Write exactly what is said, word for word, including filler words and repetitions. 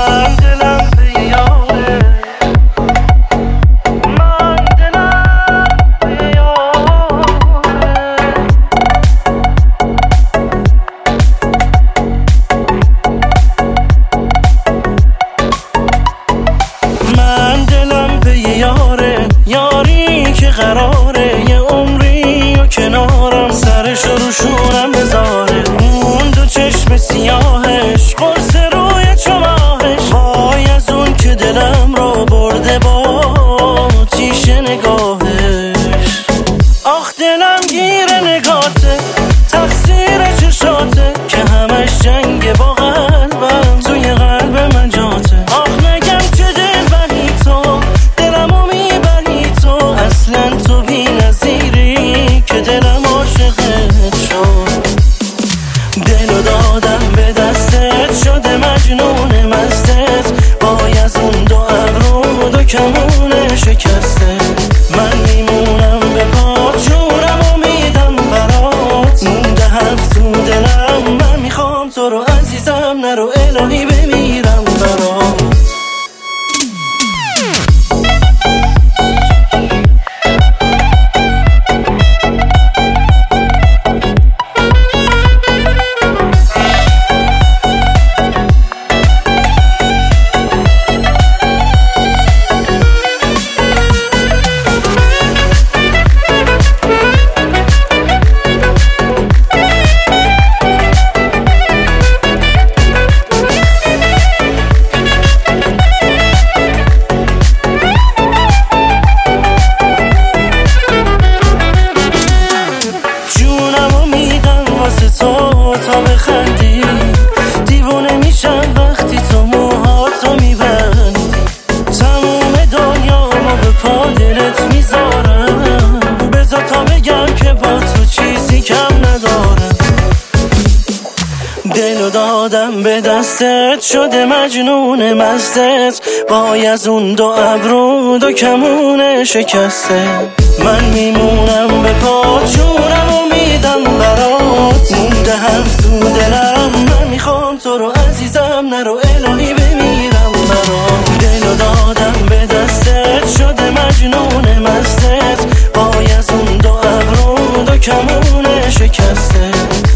من دلم به یاره، من دلم به یاره. من دلم به یاره، یاری که قراره یه عمری و کنارم، سرش رو شونم بذاره. اون دو چشم سیاهش، قرص روی چماهش، وای از اون که دلم رو برده با تیش نگاهش. آخ دلم گیر نگاته، تقصیر چشاته که همش جنگ با قلبم، توی قلب من جاته. آخ نگم که دل بری تو، دلمو میبری تو، اصلا تو بی نظیری که دلم عاشقت شد. دلو دادم به دستت، شده مجنون مستت، وای از اون دو ابرو دو کمون شکسته. من میمونم به پات، جونمو میدم برات، مونده حرف تو دلم. من میخوام تو رو عزیزم، نرو الهی بمیرم برات. تا بخندی دیوونه میشم وقتی تو موهاتو میبندی. تموم دنیامو به پا دلت میذارم، بذار تا بگم که با تو چیزی کم ندارم. دلو دادم به دستت، شده مجنون مستت، وای از اون دو ابرو دو کمون شکسته. من میمونم به پا، جونمو میدم برات، مونده حرف تو دلم. من میخوام تو رو عزیزم، نرو الهی بمیرم برات. دلو دادم به دستت، شده مجنون مستت، وای از اون دو ابرو دو کمون شکسته.